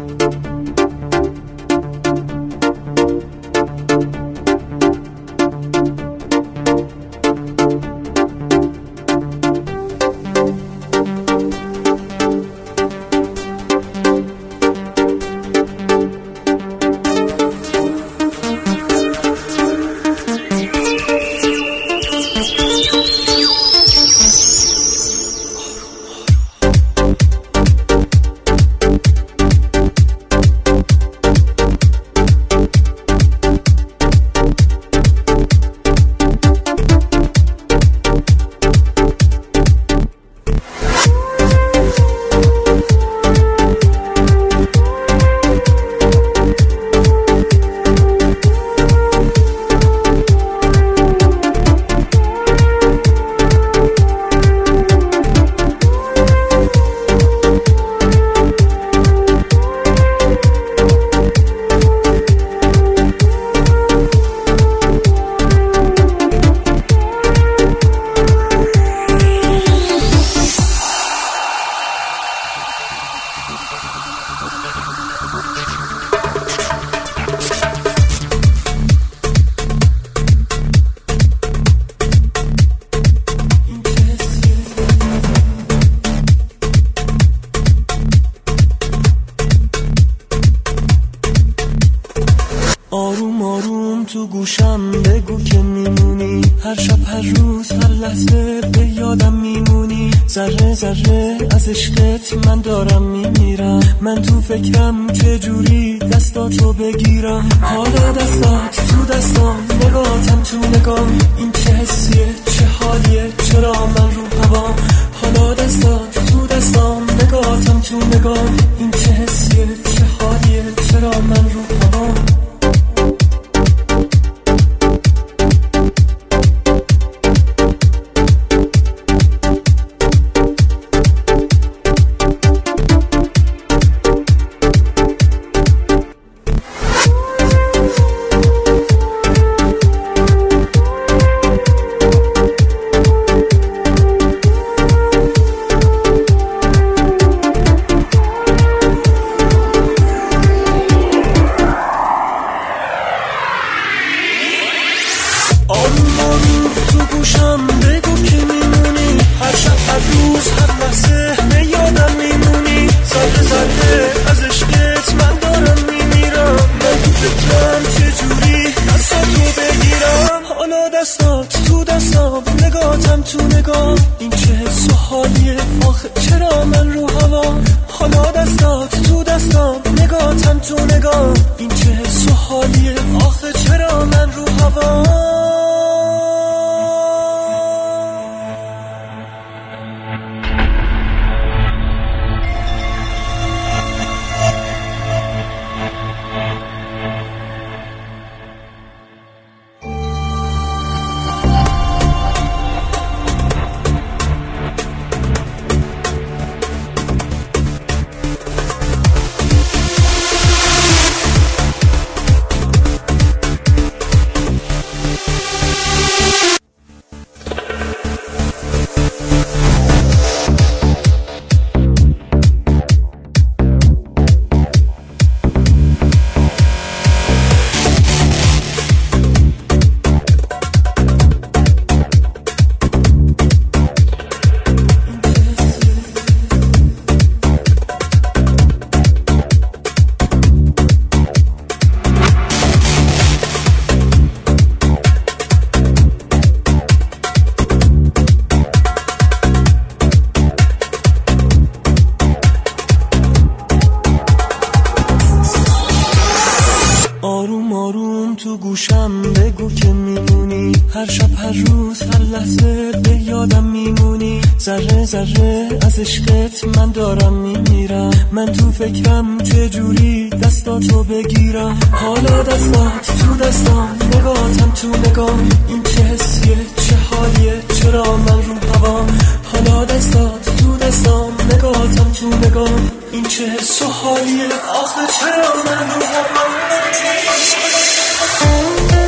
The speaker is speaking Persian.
آروم آروم تو گوشم بگو که میمونی، هر شب هر روز هر لحظه به یادم میمونی. ذره ذره از عشقت من دارم میمیرم، من تو فکرم چجوری دستاتو بگیرم. حالا دستات تو دستام، نگاهتم تو نگام، این چه حسیه چه حالیه، چرا من رو هوام. حالا دستات تو دستام، نگاهتم تو نگام، این چه حسیه چه حالیه، چرا من رو هوام. تو گوشم بگو که میمونی، هر شب هر روز هر لحظه به یادم میمونی. ذره ذره از عشقت من دارم میمیرم، من تو فکرم چجوری دستاتو بگیرم. حالا دستات تو دستام، نگاهتم تو نگاه، این چه حس و حالیه آخه چرا من رو هوا. حالا دستات تو دستام، نگاهتم تو نگاه، این چه حس و حالیه آخه چرا من رو هوا. آروم آروم تو گوشم بگو که میمونی، هر شب هر روز هر لحظه به یادم میمونی. ذره ذره از عشقت من دارم میمیرم، من تو فکرم چجوری دستاتو بگیرم. حالا دستات تو دستام، نگاهتم تو نگام، این چه حسیه چه حالیه، چرا من رو هوام. حالا دستات تو دستام، نگاهتم تو نگام، این چه حس و حالیه آخه چرا من رو هوام.